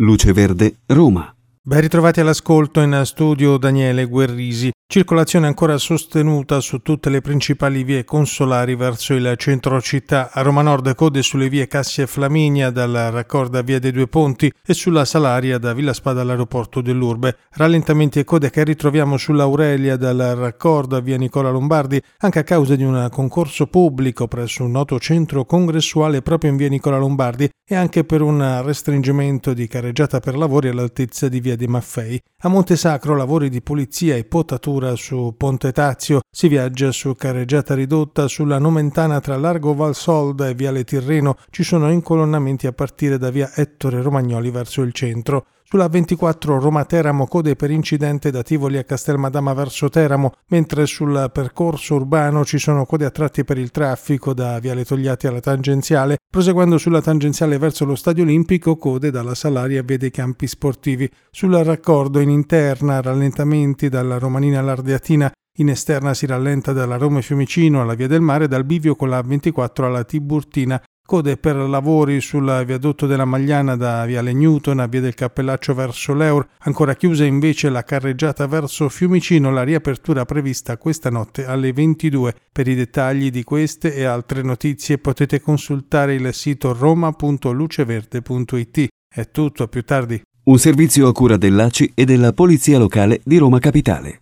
Luce Verde, Roma. Ben ritrovati all'ascolto, in studio Daniele Guerrisi. Circolazione ancora sostenuta su tutte le principali vie consolari verso il centro città. A Roma Nord code sulle vie Cassia e Flaminia dalla raccorda via dei Due Ponti e sulla Salaria da Villa Spada all'aeroporto dell'Urbe. Rallentamenti e code che ritroviamo sull'Aurelia dalla raccorda via Nicola Lombardi anche a causa di un concorso pubblico presso un noto centro congressuale proprio in via Nicola Lombardi e anche per un restringimento di carreggiata per lavori all'altezza di via dei Maffei. A Montesacro lavori di pulizia e potatura su Ponte Tazio, si viaggia su carreggiata ridotta sulla Nomentana tra Largo Valsolda e Viale Tirreno, ci sono incolonnamenti a partire da via Ettore Romagnoli verso il centro. Sulla 24 Roma-Teramo code per incidente da Tivoli a Castelmadama verso Teramo, mentre sul percorso urbano ci sono code a tratti per il traffico da Viale Togliatti alla tangenziale, proseguendo sulla tangenziale verso lo Stadio Olimpico code dalla Salaria a via dei Campi Sportivi. Sul raccordo in interna rallentamenti dalla Romanina all'Ardeatina, in esterna si rallenta dalla Roma Fiumicino alla Via del Mare, dal bivio con la 24 alla Tiburtina. Code per lavori sul viadotto della Magliana da Viale Newton a Via del Cappellaccio verso l'Eur, ancora chiusa invece la carreggiata verso Fiumicino, la riapertura prevista questa notte alle 22. Per i dettagli di queste e altre notizie potete consultare il sito roma.luceverde.it. È tutto, a più tardi. Un servizio a cura dell'ACI e della Polizia Locale di Roma Capitale.